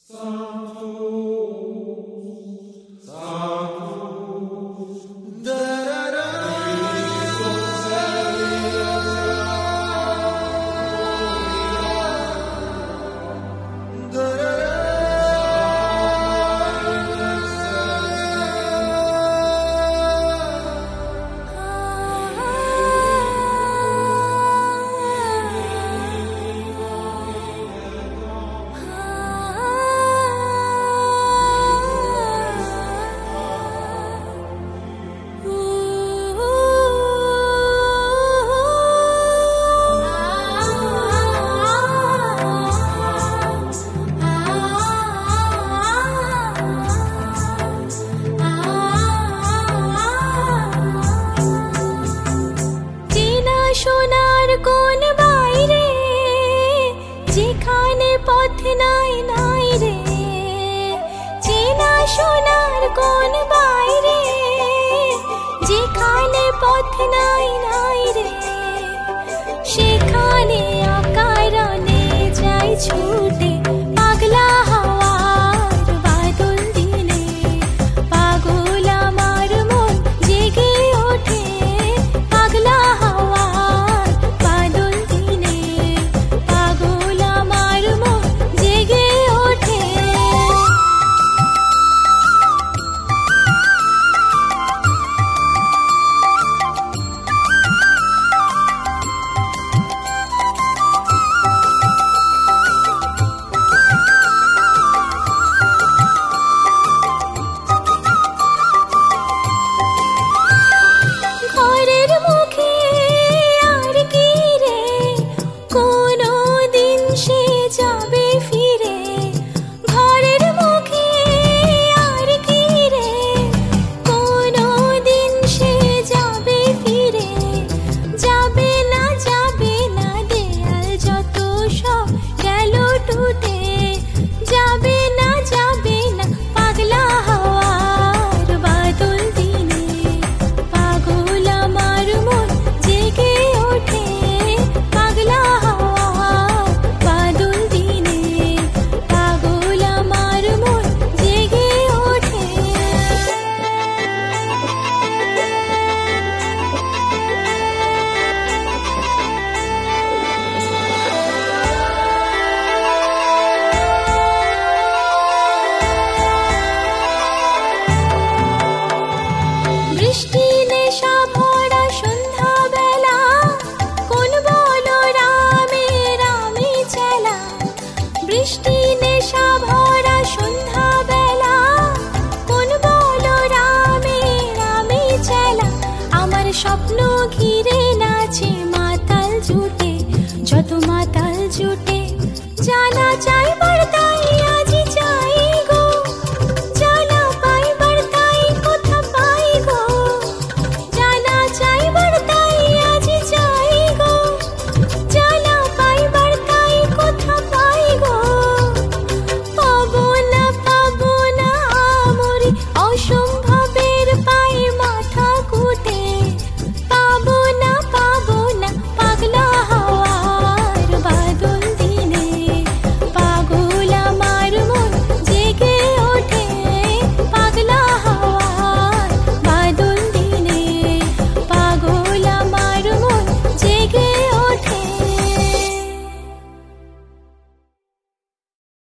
কোন বাইরে যেখানে পথ নাই নাই রে, চেনা সোনার কোন বাইরে যেখানে পথ নাই নাই রে, সেখানে অকারণে যাই ছুটে পাগলা হওয়ার বাদল দিনে। পাগল আমার মন জেগে ওঠে পাগলা হওয়ার বাদল দিনে। পাগল আমার মন জেগে ওঠে। ঘরের মুখে আর কি রে, কোনো দিন সে যাবে ফিরে। ঘরের মুখে আর কি রে, কোনো দিন সে যাবে ফিরে। যাবে না দেয়াল যত সব গেল টুটে। যাবে না পাগলা হওয়ার বাদল দিনে। পাগল আমার মন জেগে ওঠে পাগলা হওয়ার বাদল দিনে। পাগল আমার মন জেগে ওঠে। বৃষ্টি নেশা ভরা সন্ধ্যা বেলা, কোন বলো রামে রামে চেলা। বৃষ্টি নেশা ভরা সন্ধ্যা বেলা, কোন বলো রামে রামে চেলা। আমার স্বপ্ন ঘিরে নাচে মাতাল জুটে, যত মাতাল জুটে জানা চাই বার্তা